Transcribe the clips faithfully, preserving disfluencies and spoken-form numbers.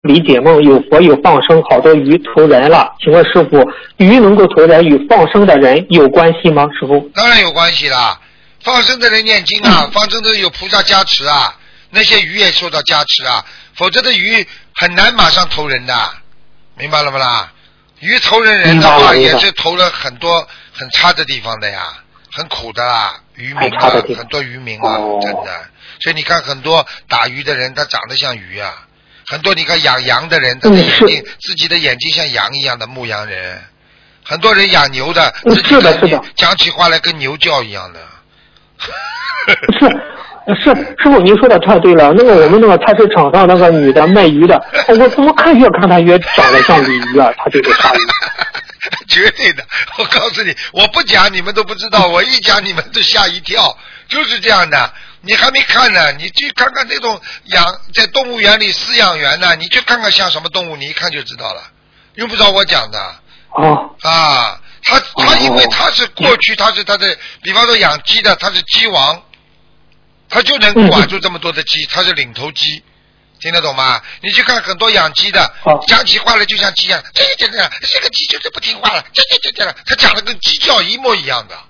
理解梦有佛有放生，好多鱼投人了。请问师傅，鱼能够投人与放生的人有关系吗？师傅？ 当然有关系啦，放生的人念经啊，放生的有菩萨加持啊，那些鱼也受到加持啊，否则的鱼很难马上投人的，明白了不啦？鱼投人人的话也是投了很多很差的地方的呀，很苦的啦，渔民啊，很多渔民啊，哦、真的。所以你看很多打鱼的人，他长得像鱼啊。很多你看养羊的人，他的眼睛、嗯、自己的眼睛像羊一样的牧羊人，很多人养牛的， 嗯、 自己的讲起话来跟牛叫一样的。 是是，师傅您说的太对了。那个我们那个菜市场上那个女的卖鱼的，我怎么看越看她越长得像鲤鱼啊，她就是鲨鱼。 绝对的，我告诉你，我不讲你们都不知道，我一讲你们都吓一跳，就是这样的。你还没看呢，你去看看那种养在动物园里饲养员呢，你去看看像什么动物，你一看就知道了，用不着我讲的。 哦。 啊，他他因为他是过去他是他的，比方说养鸡的，他是鸡王，他就能管住这么多的鸡，他是领头鸡，听得懂吗？你去看很多养鸡的，讲起话来就像鸡一样，这个这个这个鸡就是不听话了，这这这这，他讲的跟鸡叫一模一样的。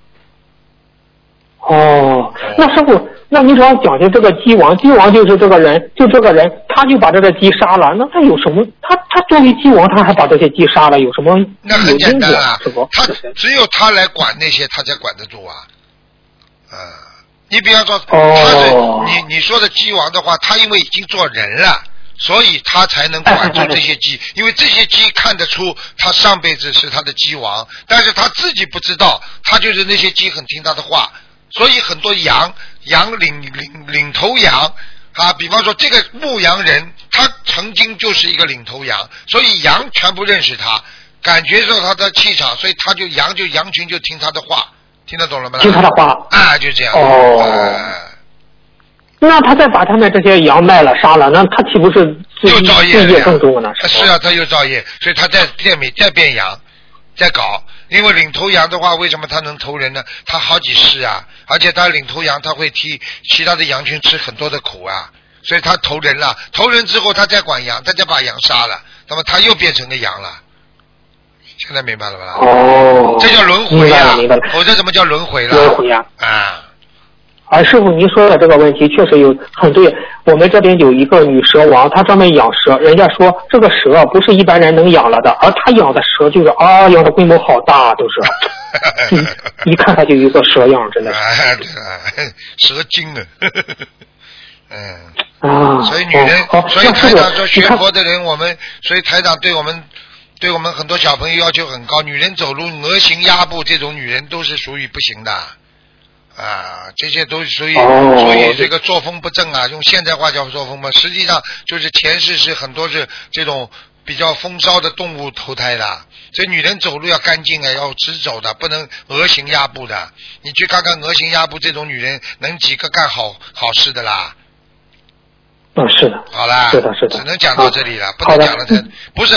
哦，那师傅，那你主要讲的这个鸡王，鸡王就是这个人，就这个人，他就把这个鸡杀了，那他有什么？他他作为鸡王，他还把这些鸡杀了，有什么？ 那很简单啊，他只有他来管那些，他才管得住啊。啊、呃，你比方说，他是、哦、你你说的鸡王的话，他因为已经做人了，所以他才能管住这些鸡，因为这些鸡看得出他上辈子是他的鸡王，但是他自己不知道，他就是那些鸡很听他的话。所以很多羊羊领领领头羊啊，比方说这个牧羊人，他曾经就是一个领头羊，所以羊全部认识他，感觉到他的气场，所以他就羊就羊群就听他的话，听得懂了吗？ 听他的话啊，就这样。 哦。呃、那他再把他们这些羊卖了杀了，那他岂不是又造业业更多呢？ 是啊，他又造业，所以他在店里再变羊，再搞。因为领头羊的话，为什么他能投人呢？他好几世啊，而且他领头羊他会替其他的羊群吃很多的苦啊，所以他投人了。投人之后，他再管羊，他再把羊杀了，那么他又变成个羊了。现在明白了吧？ 哦， 这叫轮回啊！ 明白了， 否则怎么叫轮回了？ 轮回啊！ 啊。 而师傅您说的这个问题确实有很对，我们这边有一个女蛇王，她专门养蛇，人家说这个蛇不是一般人能养了的，而她养的蛇就是啊，养的规模好大，都是，一, 一看它就有一个蛇样，真的是。 蛇精啊，嗯啊， 所以女人， 哦、 所以台长说学佛的人，我们所以台长对我们对我们很多小朋友要求很高，女人走路鹅行鸭步，这种女人都是属于不行的。啊，这些都属于属于这个作风不正啊，用现代话叫作风嘛，实际上就是前世是很多是这种比较风骚的动物投胎的，所以女人走路要干净啊，要直走的，不能鹅行鸭步的。你去看看鹅行鸭步这种女人，能几个干好好事的啦？ 嗯，是的。 好啦， 是的，是的。 只能讲到这里了，啊、不能讲了太，不是